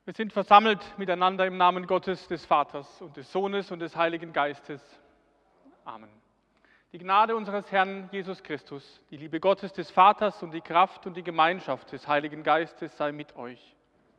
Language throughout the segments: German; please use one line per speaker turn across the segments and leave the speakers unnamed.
Wir sind versammelt miteinander im Namen Gottes, des Vaters und des Sohnes und des Heiligen Geistes. Amen. Die Gnade unseres Herrn Jesus Christus, die Liebe Gottes des Vaters und die Kraft und die Gemeinschaft des Heiligen Geistes sei mit euch.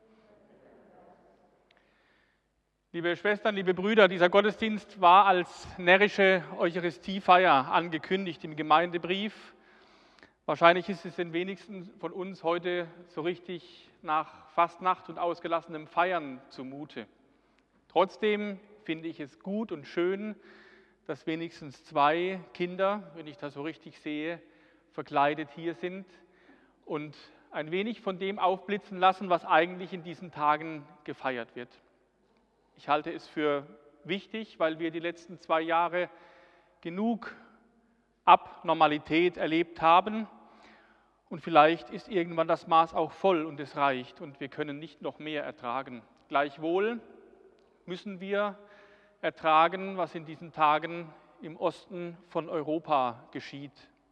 Liebe Schwestern, liebe Brüder, dieser Gottesdienst war als närrische Eucharistiefeier angekündigt im Gemeindebrief. Wahrscheinlich ist es den wenigsten von uns heute so richtig nach Fastnacht und ausgelassenem Feiern zumute. Trotzdem finde ich es gut und schön, dass wenigstens 2 Kinder, wenn ich das so richtig sehe, verkleidet hier sind und ein wenig von dem aufblitzen lassen, was eigentlich in diesen Tagen gefeiert wird. Ich halte es für wichtig, weil wir die letzten 2 Jahre genug Abnormalität erlebt haben. Und vielleicht ist irgendwann das Maß auch voll und es reicht und wir können nicht noch mehr ertragen. Gleichwohl müssen wir ertragen, was in diesen Tagen im Osten von Europa geschieht.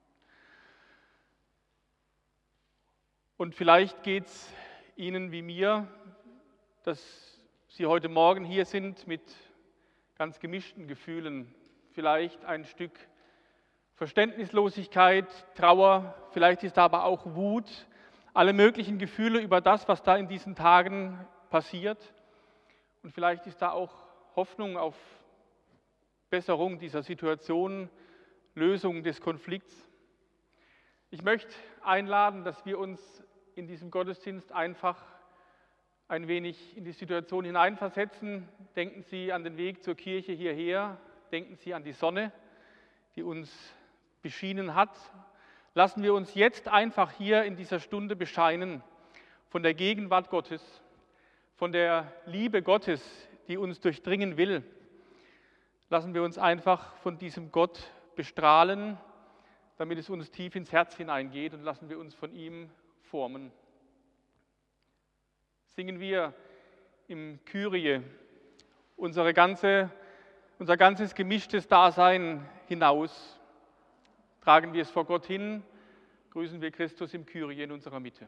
Und vielleicht geht es Ihnen wie mir, dass Sie heute Morgen hier sind mit ganz gemischten Gefühlen. Vielleicht ein Stück Verständnislosigkeit, Trauer, vielleicht ist da aber auch Wut, alle möglichen Gefühle über das, was da in diesen Tagen passiert. Und vielleicht ist da auch Hoffnung auf Besserung dieser Situation, Lösung des Konflikts. Ich möchte einladen, dass wir uns in diesem Gottesdienst einfach ein wenig in die Situation hineinversetzen. Denken Sie an den Weg zur Kirche hierher, denken Sie an die Sonne, die uns beschienen hat. Lassen wir uns jetzt einfach hier in dieser Stunde bescheinen von der Gegenwart Gottes, von der Liebe Gottes, die uns durchdringen will. Lassen wir uns einfach von diesem Gott bestrahlen, damit es uns tief ins Herz hineingeht, und lassen wir uns von ihm formen. Singen wir im Kyrie unser ganzes gemischtes Dasein hinaus. Tragen wir es vor Gott hin, grüßen wir Christus im Kyrie in unserer Mitte.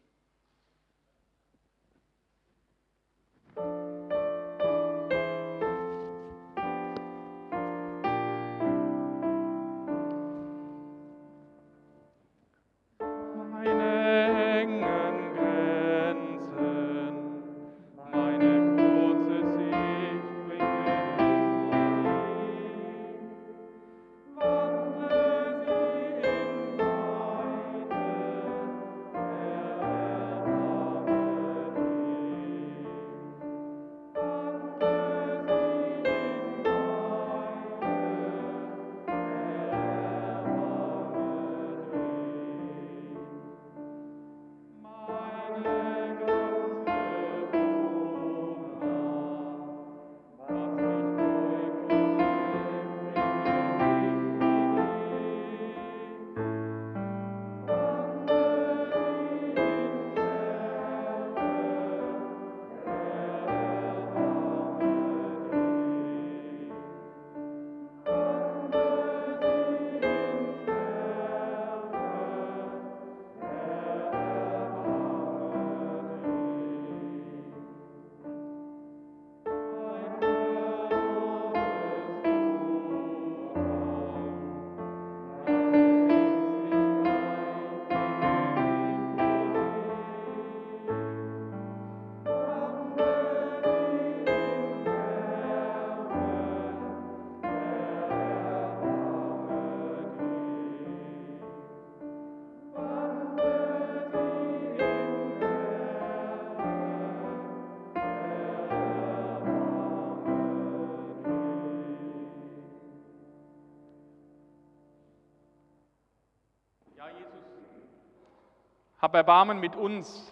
Hab Erbarmen mit uns,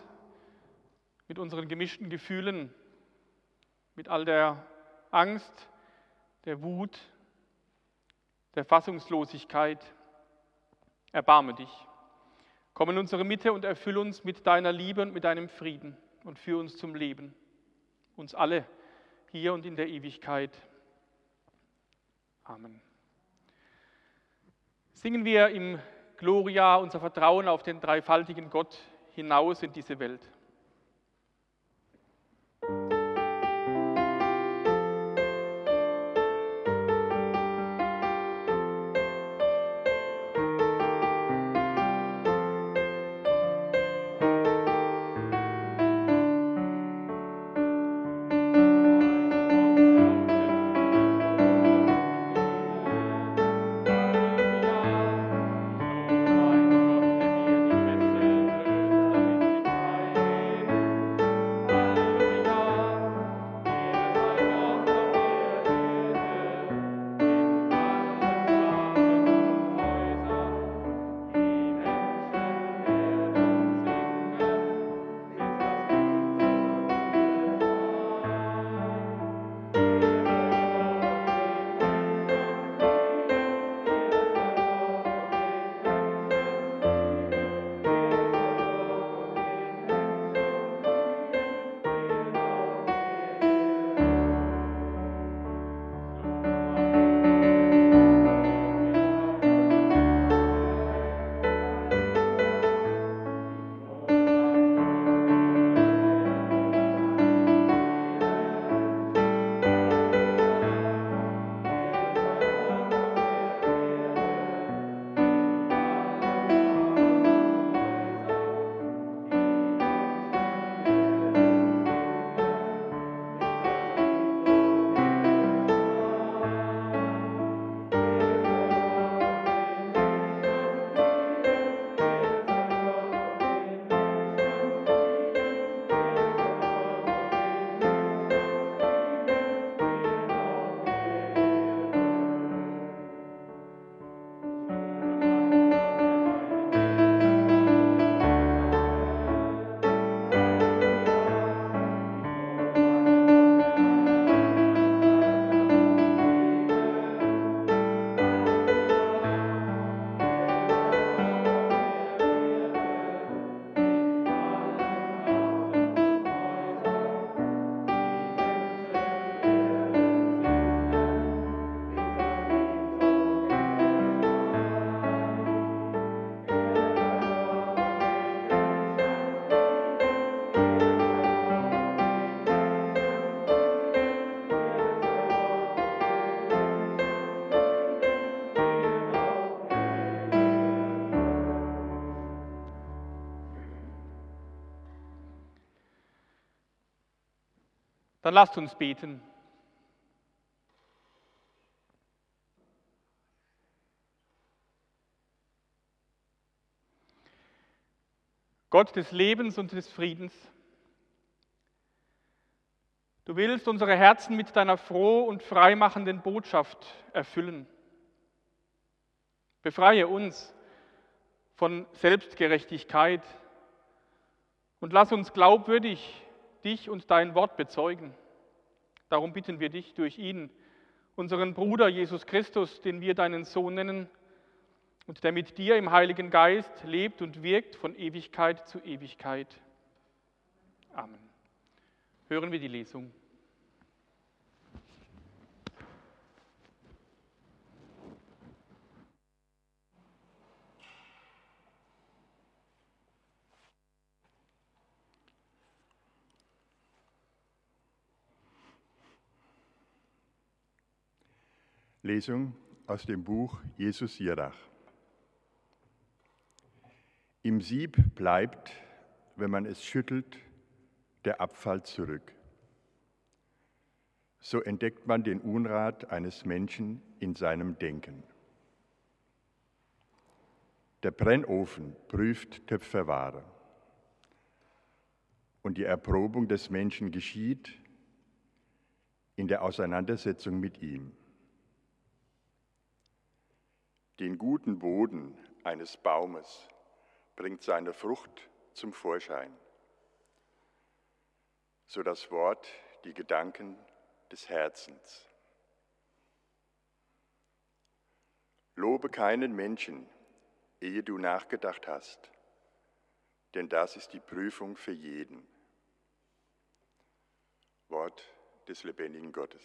mit unseren gemischten Gefühlen, mit all der Angst, der Wut, der Fassungslosigkeit. Erbarme dich. Komm in unsere Mitte und erfüll uns mit deiner Liebe und mit deinem Frieden und führ uns zum Leben. Uns alle, hier und in der Ewigkeit. Amen. Singen wir im Gloria unser Vertrauen auf den dreifaltigen Gott hinaus in diese Welt. Dann lasst uns beten. Gott des Lebens und des Friedens, du willst unsere Herzen mit deiner froh und freimachenden Botschaft erfüllen. Befreie uns von Selbstgerechtigkeit und lass uns glaubwürdig dich und dein Wort bezeugen. Darum bitten wir dich durch ihn, unseren Bruder Jesus Christus, den wir deinen Sohn nennen, und der mit dir im Heiligen Geist lebt und wirkt von Ewigkeit zu Ewigkeit. Amen. Hören wir die Lesung.
Lesung aus dem Buch Jesus Sirach. Im Sieb bleibt, wenn man es schüttelt, der Abfall zurück. So entdeckt man den Unrat eines Menschen in seinem Denken. Der Brennofen prüft Töpferware. Und die Erprobung des Menschen geschieht in der Auseinandersetzung mit ihm. Den guten Boden eines Baumes bringt seine Frucht zum Vorschein, so das Wort die Gedanken des Herzens. Lobe keinen Menschen, ehe du nachgedacht hast, denn das ist die Prüfung für jeden. Wort des lebendigen Gottes.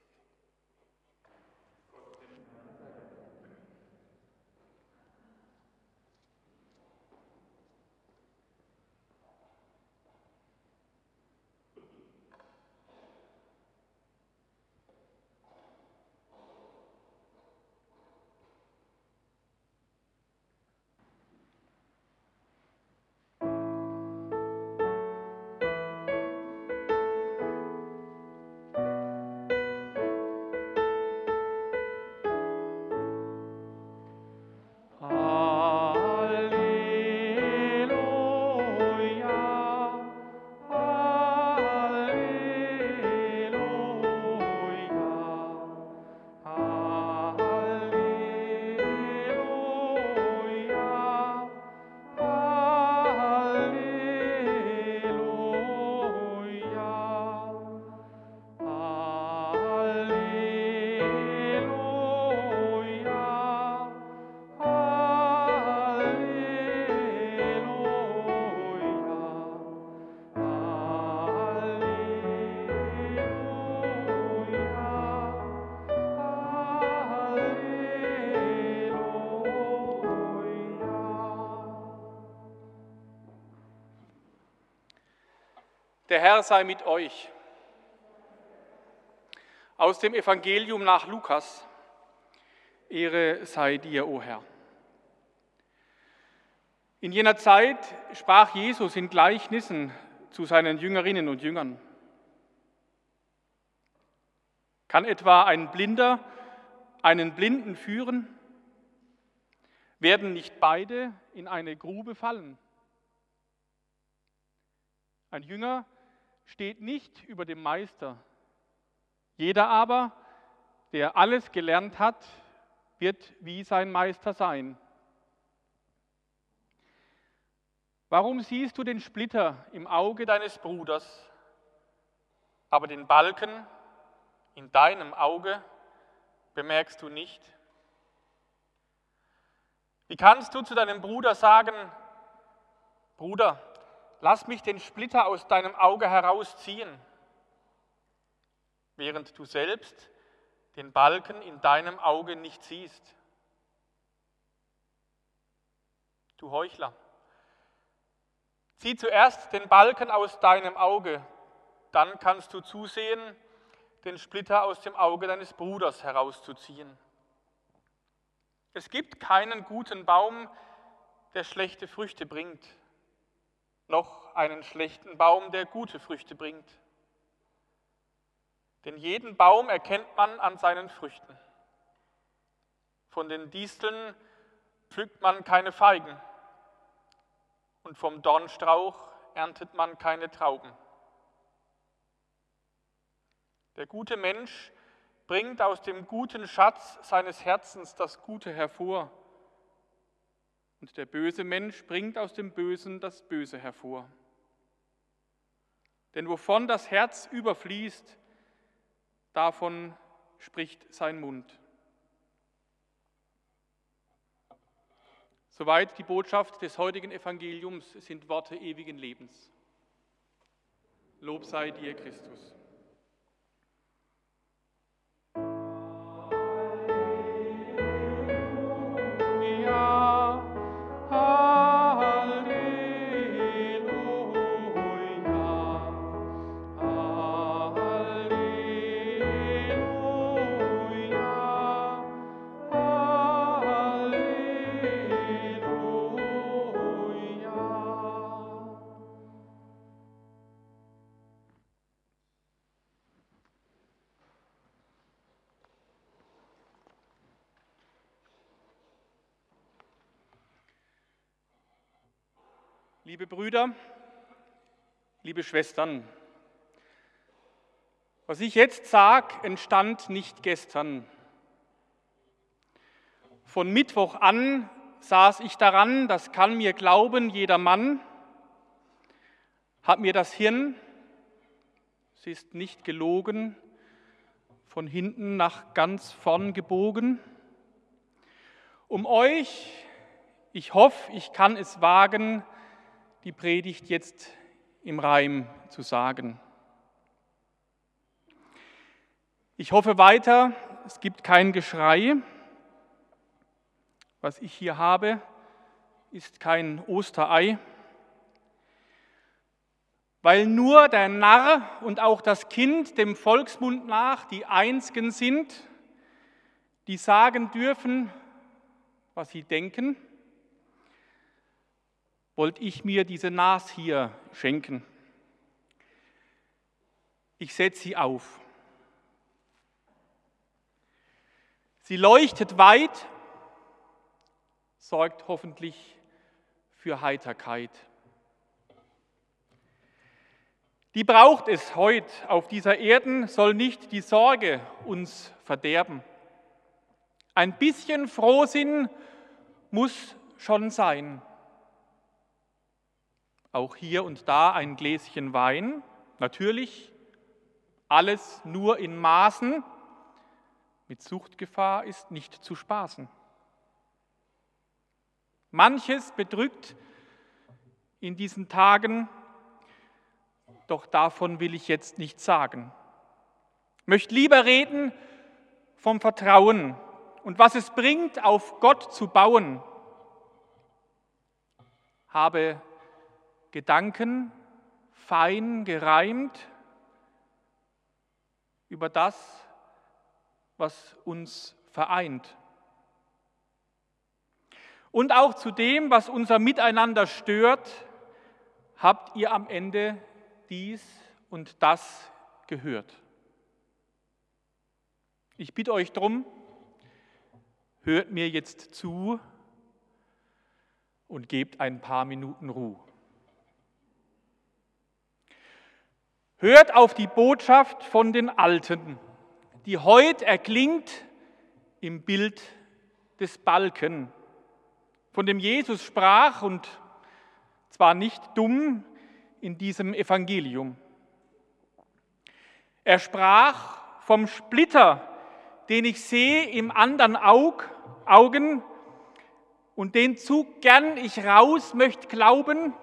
Der Herr sei mit euch. Aus dem Evangelium nach Lukas. Ehre sei dir, o Herr. In jener Zeit sprach Jesus in Gleichnissen zu seinen Jüngerinnen und Jüngern. Kann etwa ein Blinder einen Blinden führen? Werden nicht beide in eine Grube fallen? Ein Jünger steht nicht über dem Meister. Jeder aber, der alles gelernt hat, wird wie sein Meister sein. Warum siehst du den Splitter im Auge deines Bruders, aber den Balken in deinem Auge bemerkst du nicht? Wie kannst du zu deinem Bruder sagen: Bruder, lass mich den Splitter aus deinem Auge herausziehen, während du selbst den Balken in deinem Auge nicht siehst? Du Heuchler, zieh zuerst den Balken aus deinem Auge, dann kannst du zusehen, den Splitter aus dem Auge deines Bruders herauszuziehen. Es gibt keinen guten Baum, der schlechte Früchte bringt, noch einen schlechten Baum, der gute Früchte bringt. Denn jeden Baum erkennt man an seinen Früchten. Von den Disteln pflückt man keine Feigen und vom Dornstrauch erntet man keine Trauben. Der gute Mensch bringt aus dem guten Schatz seines Herzens das Gute hervor. Und der böse Mensch bringt aus dem Bösen das Böse hervor. Denn wovon das Herz überfließt, davon spricht sein Mund. Soweit die Botschaft des heutigen Evangeliums sind Worte ewigen Lebens. Lob sei dir, Christus. Liebe Brüder, liebe Schwestern, was ich jetzt sage, entstand nicht gestern. Von Mittwoch an saß ich daran, das kann mir glauben jeder Mann, hat mir das Hirn, es ist nicht gelogen, von hinten nach ganz vorn gebogen, um euch, ich hoffe, ich kann es wagen, die Predigt jetzt im Reim zu sagen. Ich hoffe weiter, es gibt kein Geschrei. Was ich hier habe, ist kein Osterei, weil nur der Narr und auch das Kind dem Volksmund nach die Einzigen sind, die sagen dürfen, was sie denken, wollte ich mir diese Nas hier schenken. Ich setze sie auf. Sie leuchtet weit, sorgt hoffentlich für Heiterkeit. Die braucht es heut auf dieser Erden, soll nicht die Sorge uns verderben. Ein bisschen Frohsinn muss schon sein. Auch hier und da ein Gläschen Wein, natürlich alles nur in Maßen. Mit Suchtgefahr ist nicht zu spaßen. Manches bedrückt in diesen Tagen, doch davon will ich jetzt nichts sagen. Ich möchte lieber reden vom Vertrauen und was es bringt, auf Gott zu bauen. Habe Gedanken fein gereimt über das, was uns vereint. Und auch zu dem, was unser Miteinander stört, habt ihr am Ende dies und das gehört. Ich bitte euch drum, hört mir jetzt zu und gebt ein paar Minuten Ruhe. Hört auf die Botschaft von den Alten, die heute erklingt im Bild des Balken, von dem Jesus sprach und zwar nicht dumm in diesem Evangelium. Er sprach vom Splitter, den ich sehe im anderen Augen und den zu gern ich raus möchte glauben,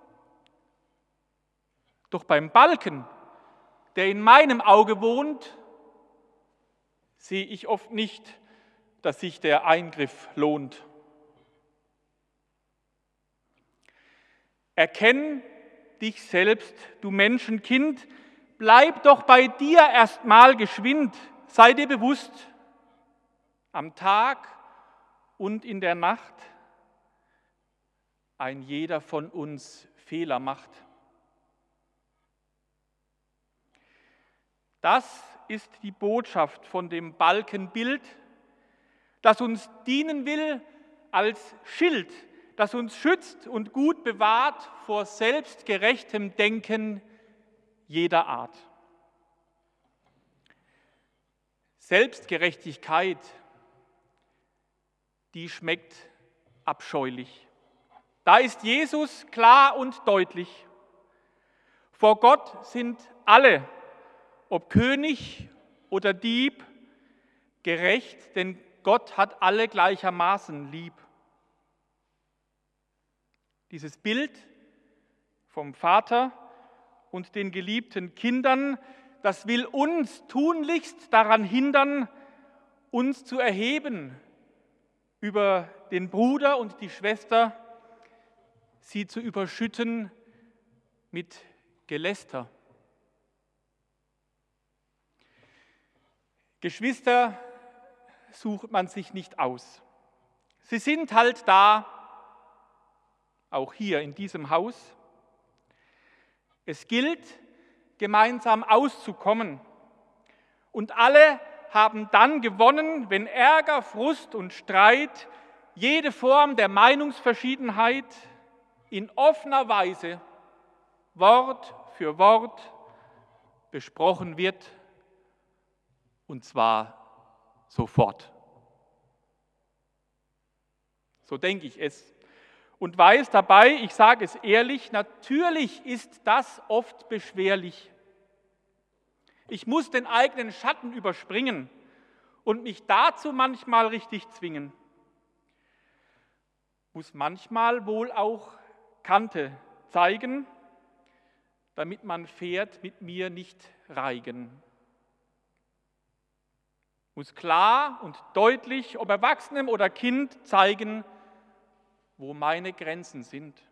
doch beim Balken, der in meinem Auge wohnt, sehe ich oft nicht, dass sich der Eingriff lohnt. Erkenn dich selbst, du Menschenkind, bleib doch bei dir erstmal geschwind, sei dir bewusst, am Tag und in der Nacht ein jeder von uns Fehler macht. Das ist die Botschaft von dem Balkenbild, das uns dienen will als Schild, das uns schützt und gut bewahrt vor selbstgerechtem Denken jeder Art. Selbstgerechtigkeit, die schmeckt abscheulich. Da ist Jesus klar und deutlich. Vor Gott sind alle, ob König oder Dieb, gerecht, denn Gott hat alle gleichermaßen lieb. Dieses Bild vom Vater und den geliebten Kindern, das will uns tunlichst daran hindern, uns zu erheben über den Bruder und die Schwester, sie zu überschütten mit Geläster. Geschwister sucht man sich nicht aus. Sie sind halt da, auch hier in diesem Haus. Es gilt, gemeinsam auszukommen. Und alle haben dann gewonnen, wenn Ärger, Frust und Streit, jede Form der Meinungsverschiedenheit in offener Weise, Wort für Wort, besprochen wird, und zwar sofort. So denke ich es. Und weiß dabei, ich sage es ehrlich, natürlich ist das oft beschwerlich. Ich muss den eigenen Schatten überspringen und mich dazu manchmal richtig zwingen. Muss manchmal wohl auch Kante zeigen, damit man Pferd mit mir nicht reigen. Muss klar und deutlich, ob Erwachsenem oder Kind, zeigen, wo meine Grenzen sind.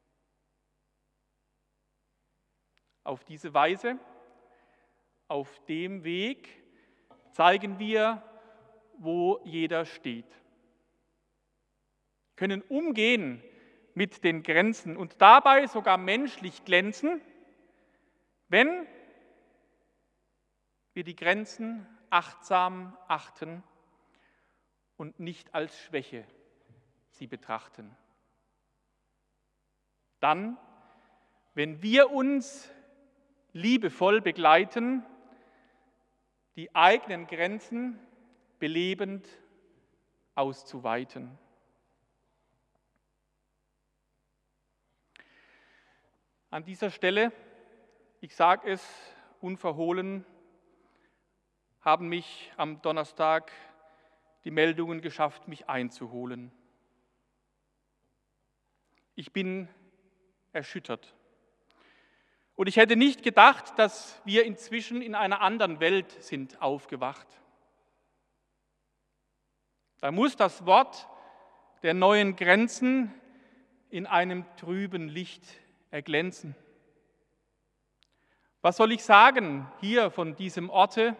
Auf diese Weise, auf dem Weg zeigen wir, wo jeder steht. Können umgehen mit den Grenzen und dabei sogar menschlich glänzen, wenn wir die Grenzen achtsam achten und nicht als Schwäche sie betrachten. Dann, wenn wir uns liebevoll begleiten, die eigenen Grenzen belebend auszuweiten. An dieser Stelle, ich sage es unverhohlen, haben mich am Donnerstag die Meldungen geschafft, mich einzuholen. Ich bin erschüttert. Und ich hätte nicht gedacht, dass wir inzwischen in einer anderen Welt sind aufgewacht. Da muss das Wort der neuen Grenzen in einem trüben Licht erglänzen. Was soll ich sagen hier von diesem Orte?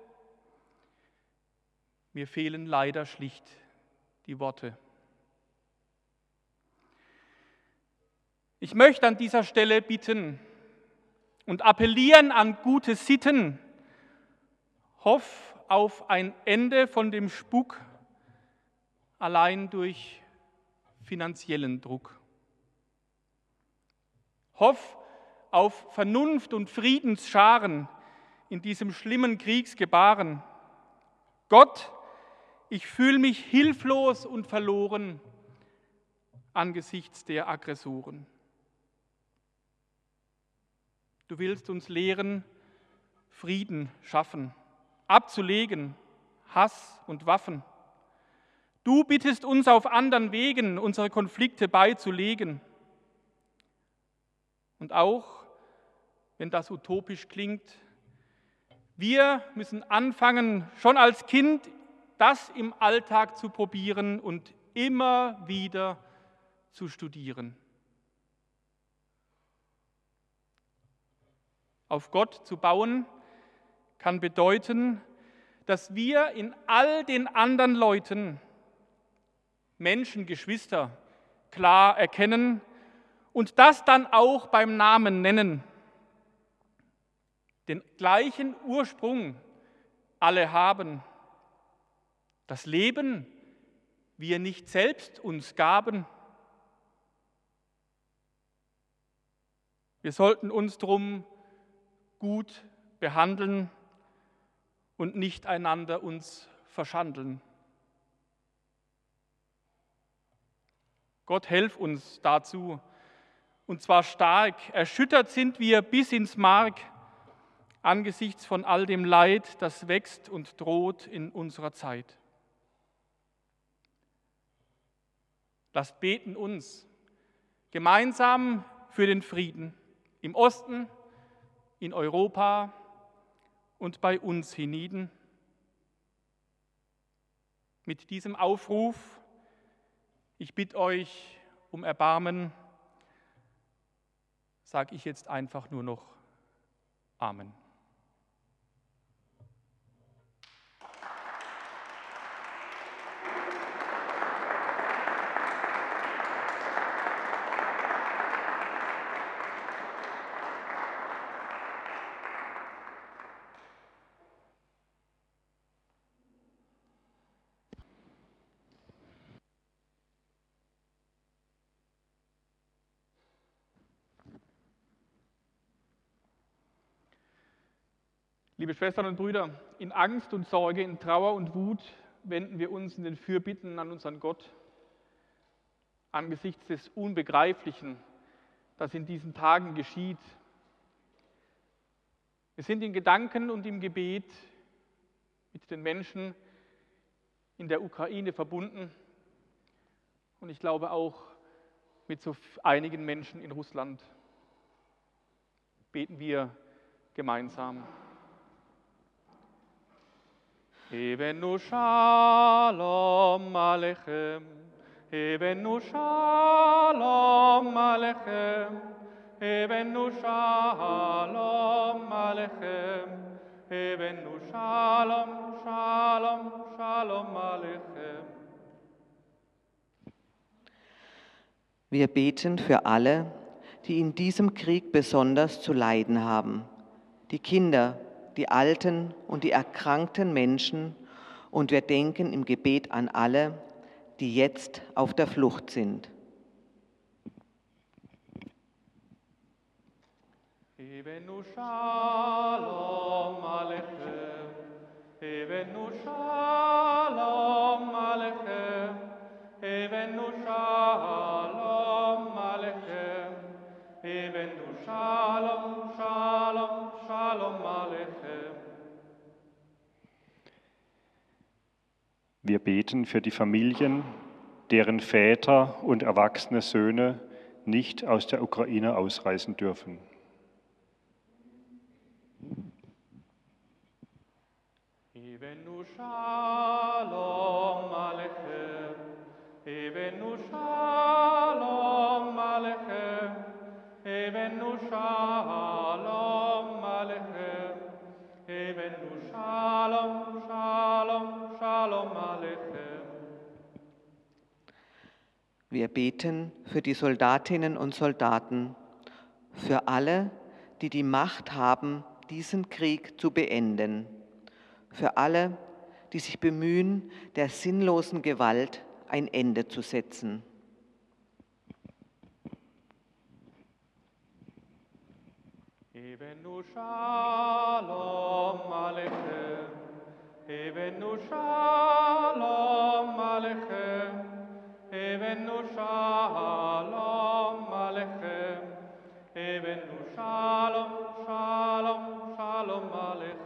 Mir fehlen leider schlicht die Worte. Ich möchte an dieser Stelle bitten und appellieren an gute Sitten, hoff auf ein Ende von dem Spuk allein durch finanziellen Druck. Hoff auf Vernunft und Friedensscharen in diesem schlimmen Kriegsgebaren. Gott, ich fühle mich hilflos und verloren angesichts der Aggressoren. Du willst uns lehren, Frieden schaffen, abzulegen, Hass und Waffen. Du bittest uns auf anderen Wegen, unsere Konflikte beizulegen. Und auch, wenn das utopisch klingt, wir müssen anfangen, schon als Kind das im Alltag zu probieren und immer wieder zu studieren. Auf Gott zu bauen kann bedeuten, dass wir in all den anderen Leuten Menschen, Geschwister klar erkennen und das dann auch beim Namen nennen. den gleichen Ursprung alle haben. Das Leben wir nicht selbst uns gaben. Wir sollten uns drum gut behandeln und nicht einander uns verschandeln. Gott helf uns dazu, und zwar stark. Erschüttert sind wir bis ins Mark angesichts von all dem Leid, das wächst und droht in unserer Zeit. Lasst beten uns gemeinsam für den Frieden im Osten, in Europa und bei uns hienieden. Mit diesem Aufruf, ich bitte euch um Erbarmen, sage ich jetzt einfach nur noch Amen. Liebe Schwestern und Brüder, in Angst und Sorge, in Trauer und Wut wenden wir uns in den Fürbitten an unseren Gott angesichts des Unbegreiflichen, das in diesen Tagen geschieht. Wir sind in Gedanken und im Gebet mit den Menschen in der Ukraine verbunden und ich glaube auch mit so einigen Menschen in Russland. Beten wir gemeinsam. Hebenu Shalom Aleichem, Hebenu Shalom Aleichem, Hebenu Shalom Aleichem, Hebenu Shalom, Shalom, Shalom Aleichem.
Wir beten für alle, die in diesem Krieg besonders zu leiden haben, die Kinder, die alten und die erkrankten Menschen, und wir denken im Gebet an alle, die jetzt auf der Flucht sind.
Hebenu Shalom Aleichem, Hebenu Shalom Aleichem, Hebenu Shalom Aleichem, Hebenu Shalom, Shalom, Shalom Aleichem.
Wir beten für die Familien, deren Väter und erwachsene Söhne nicht aus der Ukraine ausreisen dürfen.
Hebenu Shalom Aleichem, Hebenu Shalom Aleichem, Hebenu Shalom Aleichem, Hebenu Shalom, Shalom, Shalom Aleichem.
Wir beten für die Soldatinnen und Soldaten, für alle, die die Macht haben, diesen Krieg zu beenden, für alle, die sich bemühen, der sinnlosen Gewalt ein Ende zu setzen.
Hebenu Shalom Aleichem, Hebenu Shalom Aleichem, Hebenu Shalom Aleichem, Hebenu Shalom, Shalom, Shalom Aleichem.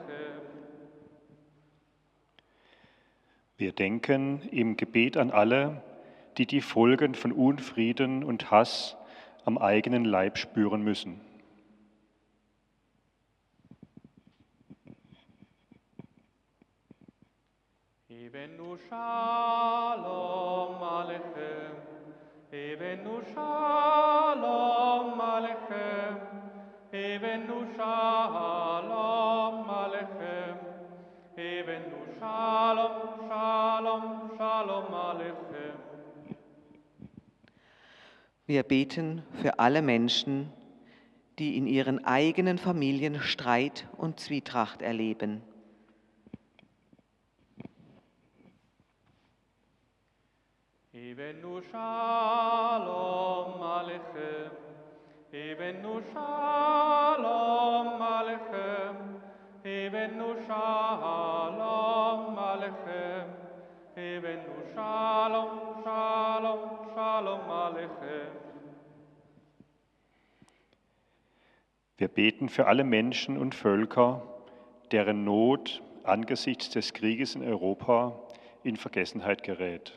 Wir denken im Gebet an alle, die die Folgen von Unfrieden und Hass am eigenen Leib spüren müssen.
Hebenu Shalom Aleichem, Hebenu Shalom Aleichem, Hebenu Shalom Aleichem, Hebenu Shalom, Shalom, Shalom Aleichem.
Wir beten für alle Menschen, die in ihren eigenen Familien Streit und Zwietracht erleben.
Ebenu Shalom Aleichem, Ebenu Shalom Aleichem, Ebenu Shalom Aleichem, Ebenu Shalom, Shalom, Shalom Aleichem.
Wir beten für alle Menschen und Völker, deren Not angesichts des Krieges in Europa in Vergessenheit gerät.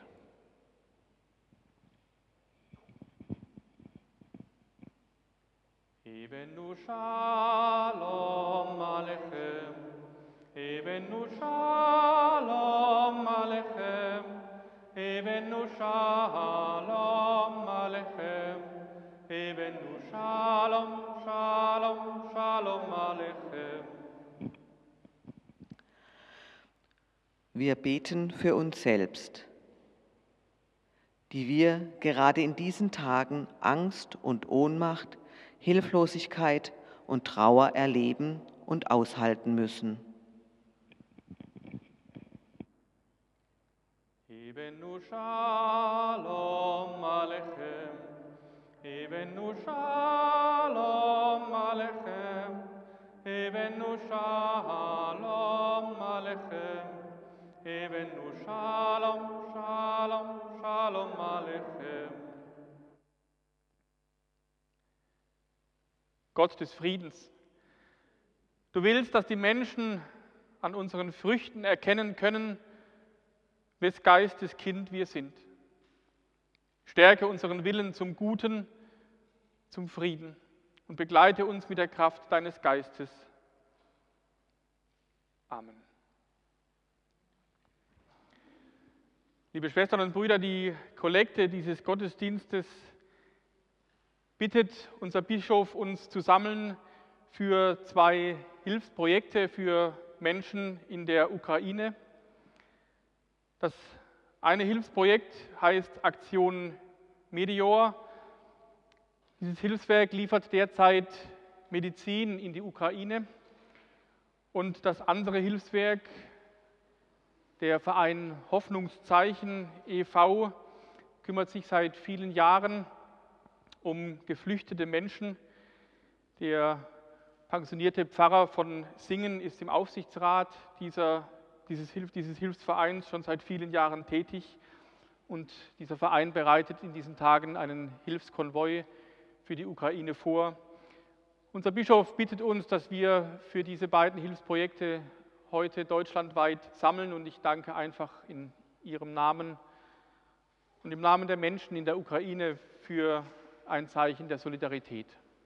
Ebenu Shalom Aleichem, Ebenu Shalom Aleichem, Ebenu Shalom Aleichem, Ebenu Shalom, Shalom, Shalom Aleichem.
Wir beten für uns selbst, die wir gerade in diesen Tagen Angst und Ohnmacht, Hilflosigkeit und Trauer erleben und aushalten müssen.
Ebenu Shalom Aleichem, Ebenu Shalom Aleichem, Ebenu Shalom Aleichem, Ebenu Shalom, Shalom, Shalom Aleichem. Gott des Friedens, du willst, dass die Menschen an unseren Früchten erkennen können, wes Geistes Kind wir sind. Stärke unseren Willen zum Guten, zum Frieden und begleite uns mit der Kraft deines Geistes. Amen. Liebe Schwestern und Brüder, die Kollekte dieses Gottesdienstes bittet unser Bischof uns zu sammeln für 2 Hilfsprojekte für Menschen in der Ukraine. Das eine Hilfsprojekt heißt Aktion Meteor. Dieses Hilfswerk liefert derzeit Medizin in die Ukraine. Und das andere Hilfswerk, der Verein Hoffnungszeichen e.V., kümmert sich seit vielen Jahren um geflüchtete Menschen. Der pensionierte Pfarrer von Singen ist im Aufsichtsrat dieses Hilfsvereins schon seit vielen Jahren tätig. Und dieser Verein bereitet in diesen Tagen einen Hilfskonvoi für die Ukraine vor. Unser Bischof bittet uns, dass wir für diese beiden Hilfsprojekte heute deutschlandweit sammeln. Und ich danke einfach in Ihrem Namen und im Namen der Menschen in der Ukraine für ein Zeichen der Solidarität.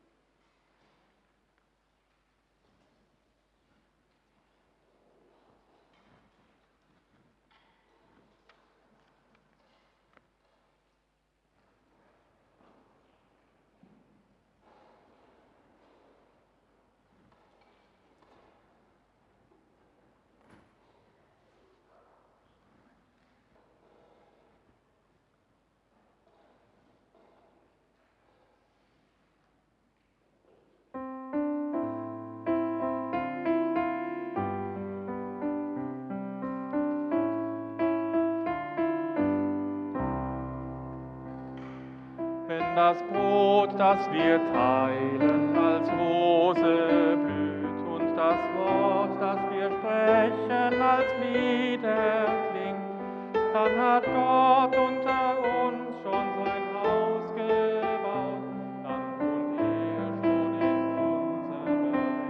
Wenn das Brot, das wir teilen, als Rose blüht und das Wort, das wir sprechen, als Lieder klingt, dann hat Gott unter uns schon sein Haus gebaut, dann wohnt er schon in unserer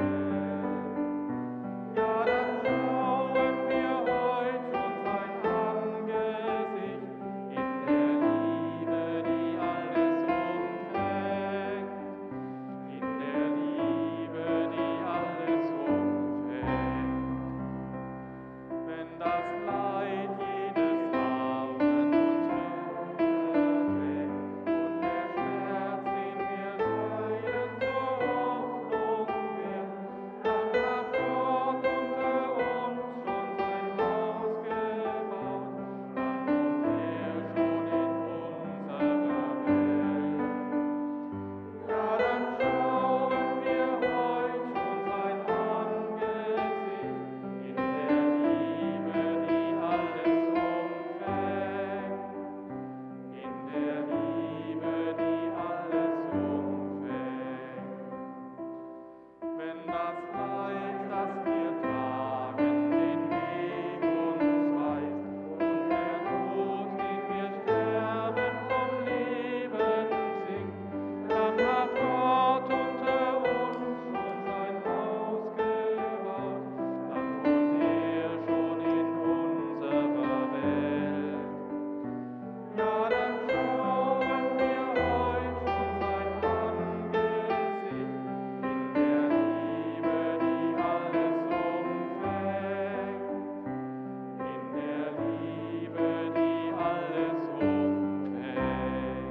Welt. Ja, dann schauen wir heut schon sein Angesicht in der Liebe, die alles umfängt, in der Liebe, die alles umfängt. Wenn das Leid jedes Armen uns Ja, dann schauen wir heut vor sein Angesicht in der Liebe, die alles umfängt. In der Liebe, die alles umfängt.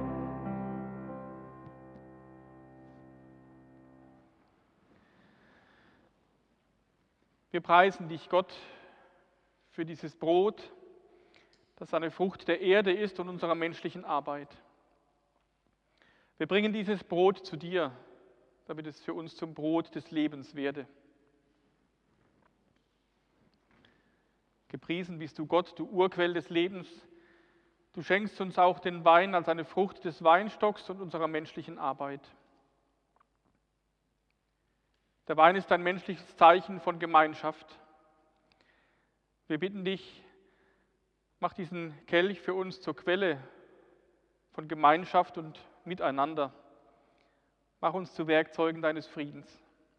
Wir preisen dich, Gott, für dieses Brot, das eine Frucht der Erde ist und unserer menschlichen Arbeit. Wir bringen dieses Brot zu dir, damit es für uns zum Brot des Lebens werde. Gepriesen bist du, Gott, du Urquell des Lebens. Du schenkst uns auch den Wein als eine Frucht des Weinstocks und unserer menschlichen Arbeit. Der Wein ist ein menschliches Zeichen von Gemeinschaft. Wir bitten dich, mach diesen Kelch für uns zur Quelle von Gemeinschaft und Miteinander. Mach uns zu Werkzeugen deines Friedens.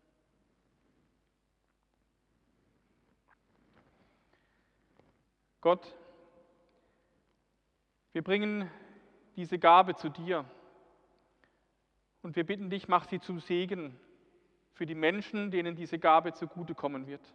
Gott, wir bringen diese Gabe zu dir und wir bitten dich, mach sie zum Segen für die Menschen, denen diese Gabe zugutekommen wird.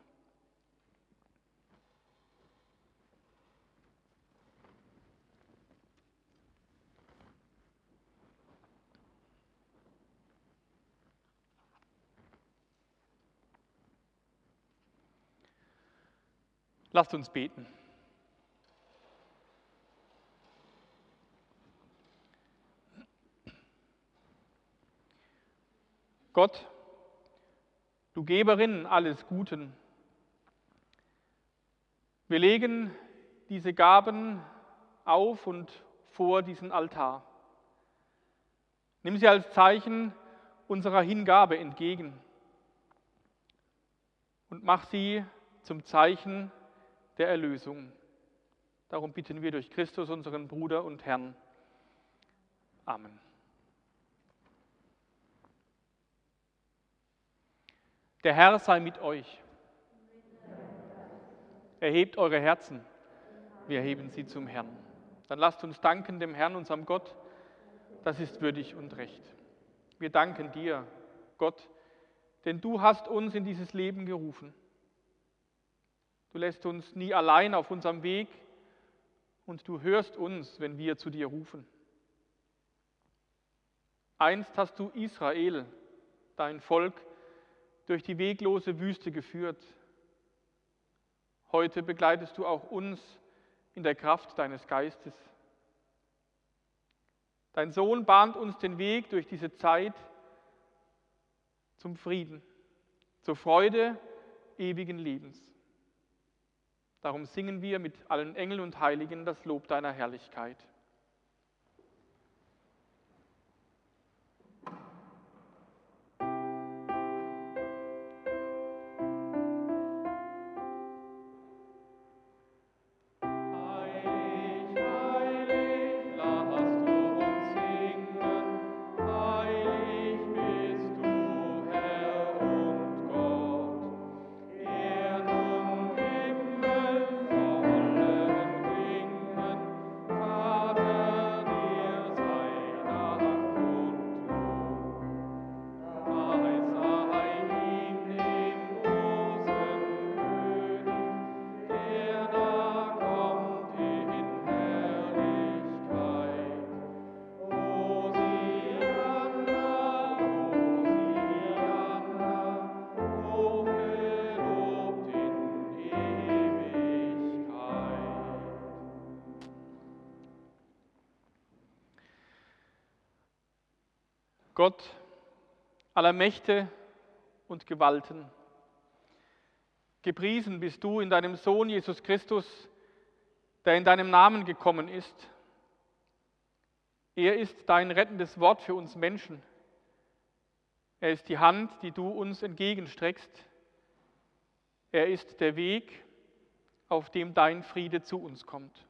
Lasst uns beten. Gott, du Geberin alles Guten, wir legen diese Gaben auf und vor diesen Altar. Nimm sie als Zeichen unserer Hingabe entgegen und mach sie zum Zeichen der Erlösung. Darum bitten wir durch Christus, unseren Bruder und Herrn. Amen. Der Herr sei mit euch. Erhebt eure Herzen. Wir heben sie zum Herrn. Dann lasst uns danken dem Herrn, unserem Gott. Das ist würdig und recht. Wir danken dir, Gott, denn du hast uns in dieses Leben gerufen. Du lässt uns nie allein auf unserem Weg und du hörst uns, wenn wir zu dir rufen. Einst hast du Israel, dein Volk, durch die weglose Wüste geführt. Heute begleitest du auch uns in der Kraft deines Geistes. Dein Sohn bahnt uns den Weg durch diese Zeit zum Frieden, zur Freude ewigen Lebens. Darum singen wir mit allen Engeln und Heiligen das Lob deiner Herrlichkeit. Gott aller Mächte und Gewalten, gepriesen bist du in deinem Sohn Jesus Christus, der in deinem Namen gekommen ist. Er ist dein rettendes Wort für uns Menschen. Er ist die Hand, die du uns entgegenstreckst. Er ist der Weg, auf dem dein Friede zu uns kommt.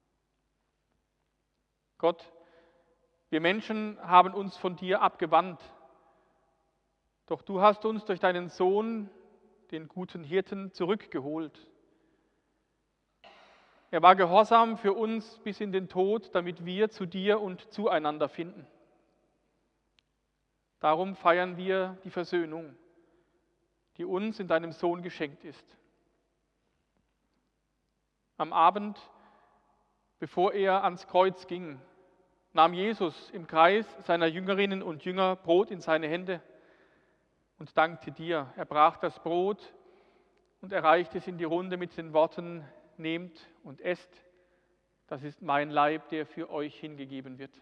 Gott, wir Menschen haben uns von dir abgewandt, doch du hast uns durch deinen Sohn, den guten Hirten, zurückgeholt. Er war gehorsam für uns bis in den Tod, damit wir zu dir und zueinander finden. Darum feiern wir die Versöhnung, die uns in deinem Sohn geschenkt ist. Am Abend, bevor er ans Kreuz ging, nahm Jesus im Kreis seiner Jüngerinnen und Jünger Brot in seine Hände und dankte dir. Er brach das Brot und erreichte es in die Runde mit den Worten: Nehmt und esst, das ist mein Leib, der für euch hingegeben wird.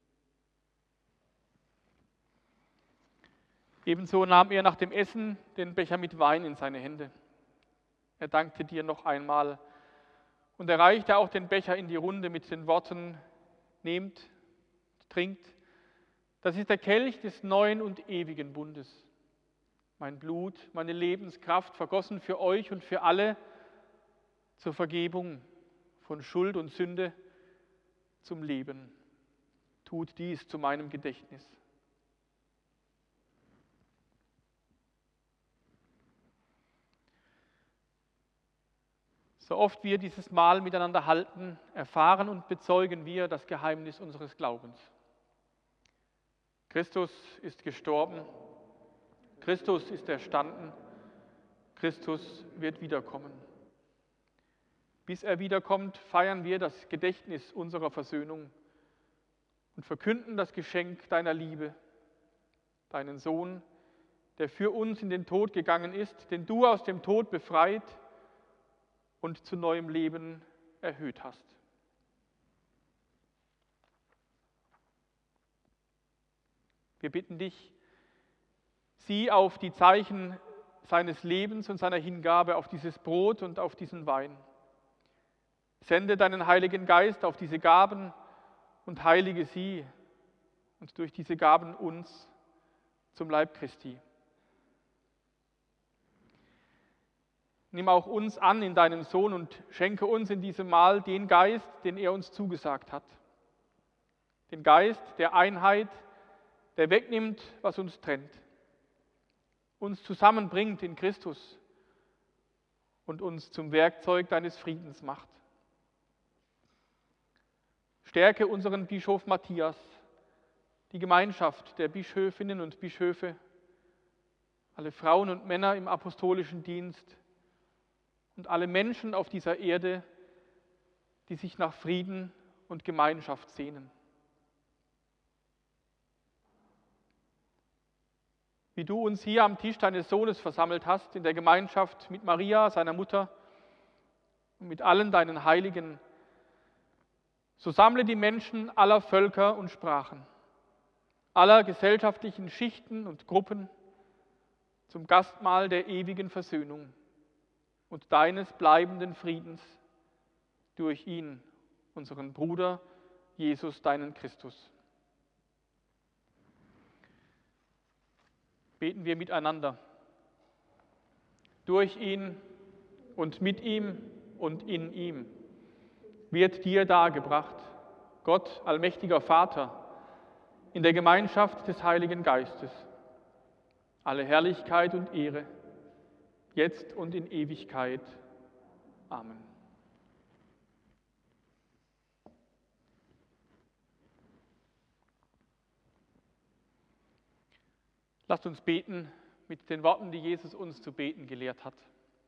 Ebenso nahm er nach dem Essen den Becher mit Wein in seine Hände. Er dankte dir noch einmal und erreichte auch den Becher in die Runde mit den Worten: Nehmt, trinkt, das ist der Kelch des neuen und ewigen Bundes. Mein Blut, meine Lebenskraft, vergossen für euch und für alle zur Vergebung von Schuld und Sünde, zum Leben. Tut dies zu meinem Gedächtnis. So oft wir dieses Mahl miteinander halten, erfahren und bezeugen wir das Geheimnis unseres Glaubens. Christus ist gestorben, Christus ist erstanden, Christus wird wiederkommen. Bis er wiederkommt, feiern wir das Gedächtnis unserer Versöhnung und verkünden das Geschenk deiner Liebe, deinen Sohn, der für uns in den Tod gegangen ist, den du aus dem Tod befreit und zu neuem Leben erhöht hast. Wir bitten dich, sieh auf die Zeichen seines Lebens und seiner Hingabe, auf dieses Brot und auf diesen Wein. Sende deinen Heiligen Geist auf diese Gaben und heilige sie und durch diese Gaben uns zum Leib Christi. Nimm auch uns an in deinem Sohn und schenke uns in diesem Mahl den Geist, den er uns zugesagt hat. Den Geist der Einheit, der wegnimmt, was uns trennt, uns zusammenbringt in Christus und uns zum Werkzeug deines Friedens macht. Stärke unseren Bischof Matthias, die Gemeinschaft der Bischöfinnen und Bischöfe, alle Frauen und Männer im apostolischen Dienst und alle Menschen auf dieser Erde, die sich nach Frieden und Gemeinschaft sehnen. Wie du uns hier am Tisch deines Sohnes versammelt hast, in der Gemeinschaft mit Maria, seiner Mutter und mit allen deinen Heiligen, so sammle die Menschen aller Völker und Sprachen, aller gesellschaftlichen Schichten und Gruppen zum Gastmahl der ewigen Versöhnung und deines bleibenden Friedens durch ihn, unseren Bruder Jesus, deinen Christus. Beten wir miteinander. Durch ihn und mit ihm und in ihm wird dir dargebracht, Gott, allmächtiger Vater, in der Gemeinschaft des Heiligen Geistes, alle Herrlichkeit und Ehre, jetzt und in Ewigkeit. Amen. Lasst uns beten mit den Worten, die Jesus uns zu beten gelehrt hat.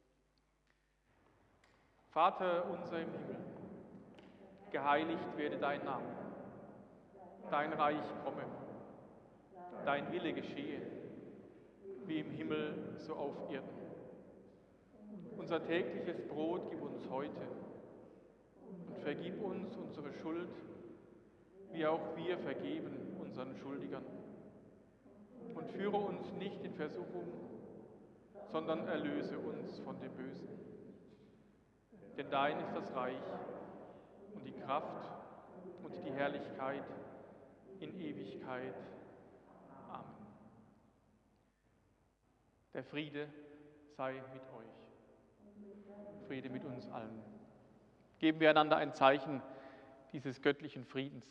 Vater unser im Himmel, geheiligt werde dein Name, dein Reich komme, dein Wille geschehe, wie im Himmel so auf Erden. Unser tägliches Brot gib uns heute und vergib uns unsere Schuld, wie auch wir vergeben unseren Schuldigern. Und führe uns nicht in Versuchung, sondern erlöse uns von dem Bösen. Denn dein ist das Reich und die Kraft und die Herrlichkeit in Ewigkeit. Amen. Der Friede sei mit euch. Friede mit uns allen. Geben wir einander ein Zeichen dieses göttlichen Friedens.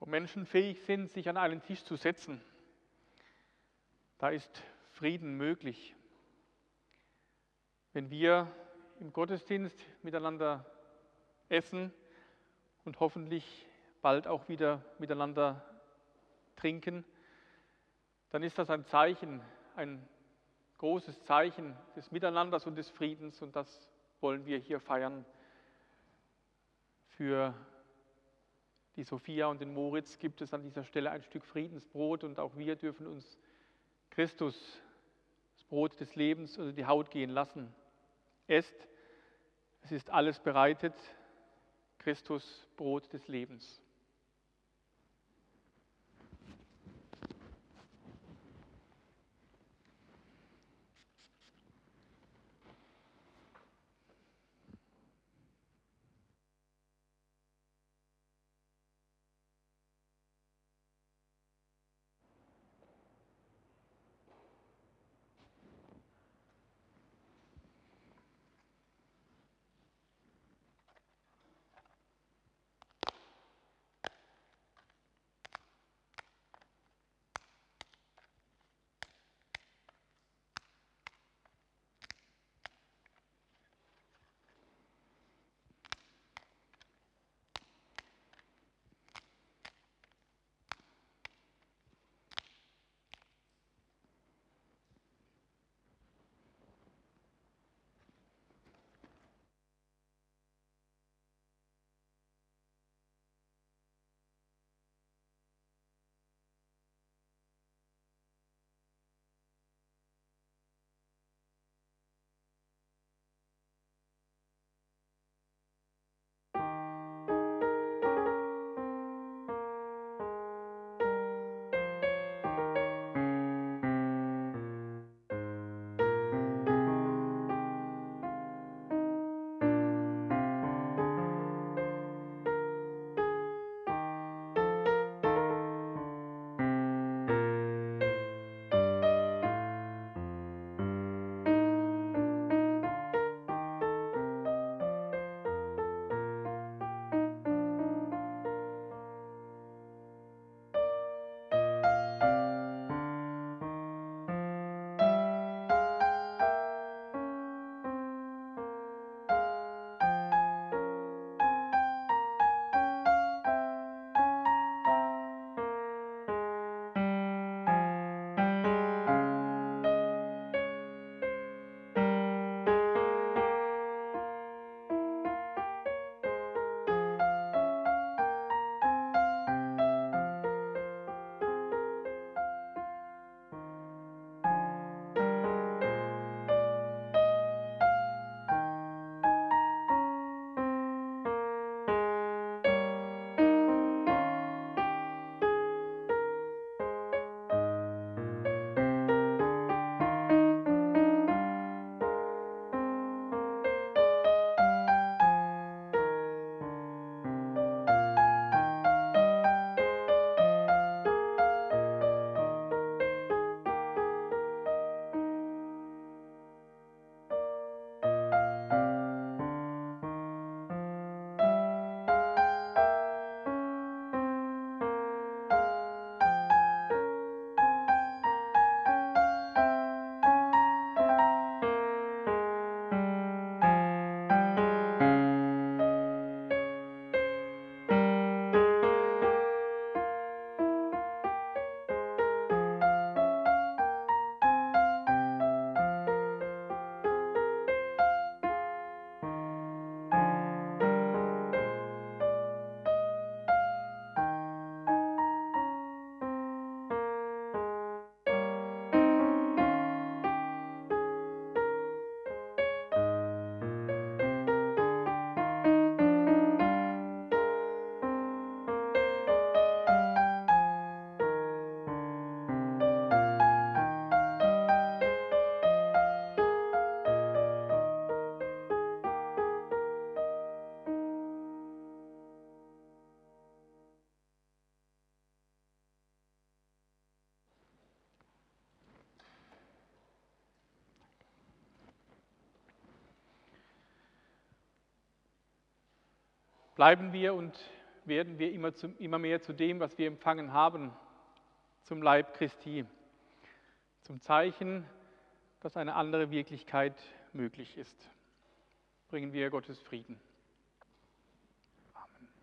Wo Menschen fähig sind, sich an einen Tisch zu setzen, da ist Frieden möglich. Wenn wir im Gottesdienst miteinander essen und hoffentlich bald auch wieder miteinander trinken, dann ist das ein Zeichen, ein großes Zeichen des Miteinanders und des Friedens, und das wollen wir hier feiern. Für die Sophia und den Moritz gibt es an dieser Stelle ein Stück Friedensbrot, und auch wir dürfen uns Christus, das Brot des Lebens, unter die Haut gehen lassen. Esst, es ist alles bereitet, Christus, Brot des Lebens. Bleiben wir und werden wir immer mehr zu dem, was wir empfangen haben, zum Leib Christi, zum Zeichen, dass eine andere Wirklichkeit möglich ist. Bringen wir Gottes Frieden. Amen.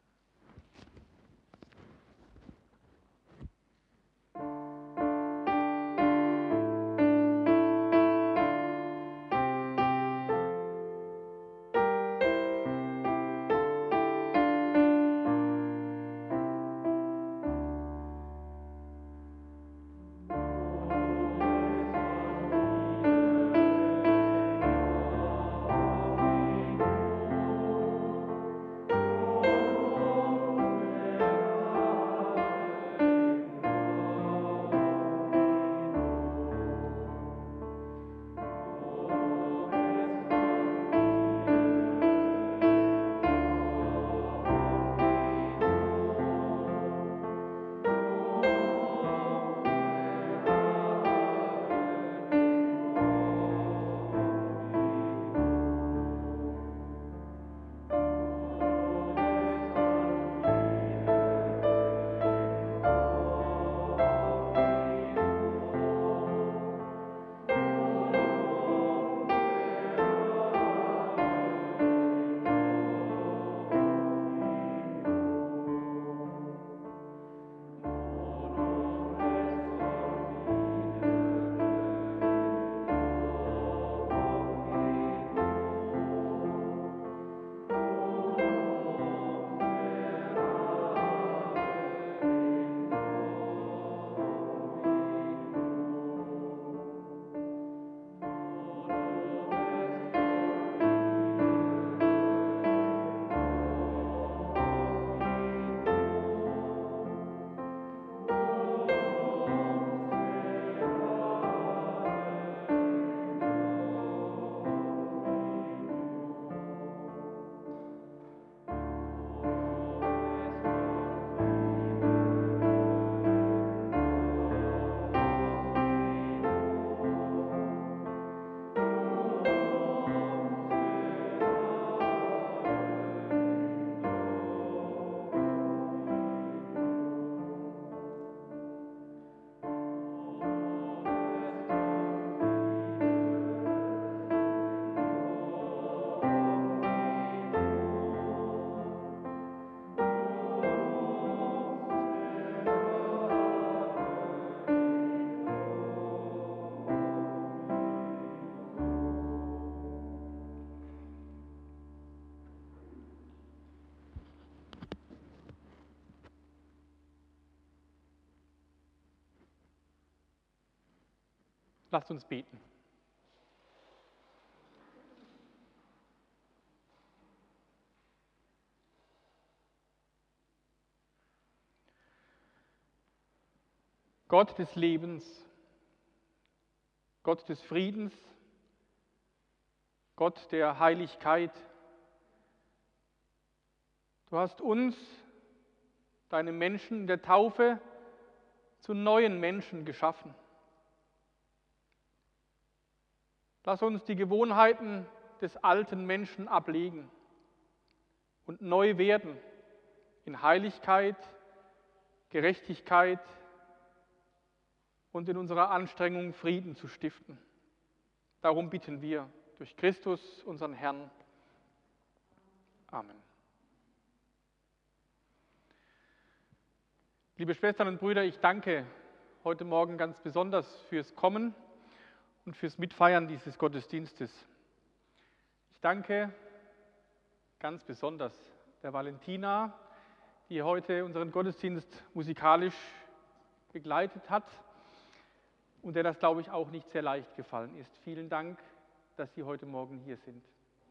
Lasst uns beten. Gott des Lebens, Gott des Friedens, Gott der Heiligkeit, du hast uns, deine Menschen in der Taufe, zu neuen Menschen geschaffen. Lass uns die Gewohnheiten des alten Menschen ablegen und neu werden in Heiligkeit, Gerechtigkeit und in unserer Anstrengung Frieden zu stiften. Darum bitten wir durch Christus, unseren Herrn. Amen. Liebe Schwestern und Brüder, ich danke heute Morgen ganz besonders fürs Kommen und fürs Mitfeiern dieses Gottesdienstes. Ich danke ganz besonders der Valentina, die heute unseren Gottesdienst musikalisch begleitet hat und der das, glaube ich, auch nicht sehr leicht gefallen ist. Vielen Dank, dass Sie heute Morgen hier sind.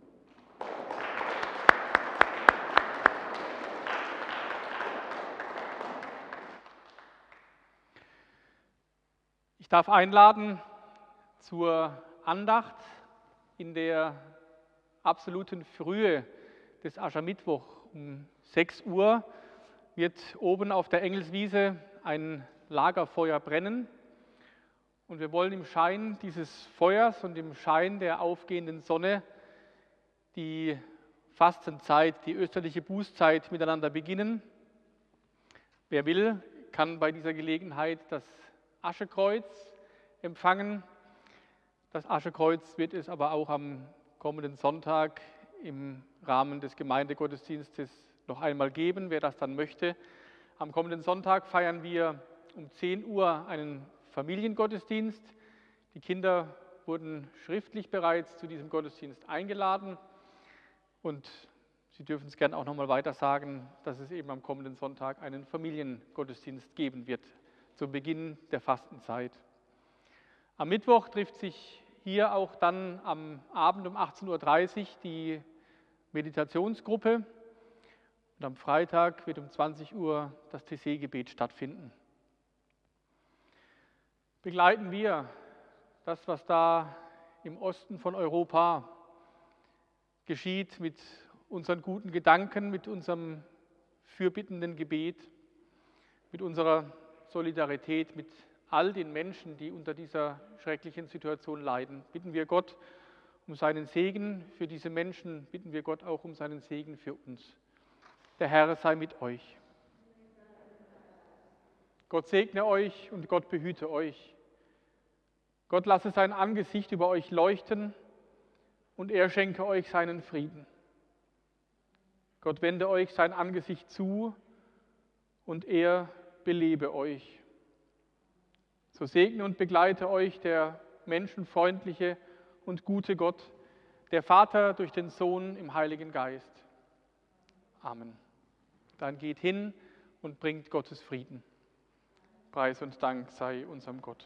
Ich darf einladen zur Andacht in der absoluten Frühe des Aschermittwoch. Um 6 Uhr wird oben auf der Engelswiese ein Lagerfeuer brennen. Und wir wollen im Schein dieses Feuers und im Schein der aufgehenden Sonne die Fastenzeit, die österliche Bußzeit miteinander beginnen Wer will, kann bei dieser Gelegenheit das Aschekreuz empfangen. Das Aschekreuz wird es aber auch am kommenden Sonntag im Rahmen des Gemeindegottesdienstes noch einmal geben, wer das dann möchte. Am kommenden Sonntag feiern wir um 10 Uhr einen Familiengottesdienst. Die Kinder wurden schriftlich bereits zu diesem Gottesdienst eingeladen und Sie dürfen es gerne auch nochmal weiter sagen, dass es eben am kommenden Sonntag einen Familiengottesdienst geben wird, zum Beginn der Fastenzeit. Am Mittwoch trifft sich hier auch dann am Abend um 18:30 Uhr die Meditationsgruppe und am Freitag wird um 20 Uhr das TC-Gebet stattfinden. Begleiten wir das, was da im Osten von Europa geschieht, mit unseren guten Gedanken, mit unserem fürbittenden Gebet, mit unserer Solidarität mit all den Menschen, die unter dieser schrecklichen Situation leiden. Bitten wir Gott um seinen Segen für diese Menschen, bitten wir Gott auch um seinen Segen für uns. Der Herr sei mit euch. Gott segne euch und Gott behüte euch. Gott lasse sein Angesicht über euch leuchten und er schenke euch seinen Frieden. Gott wende euch sein Angesicht zu und er belebe euch. So segne und begleite euch der menschenfreundliche und gute Gott, der Vater durch den Sohn im Heiligen Geist. Amen. Dann geht hin und bringt Gottes Frieden. Preis und Dank sei unserem Gott.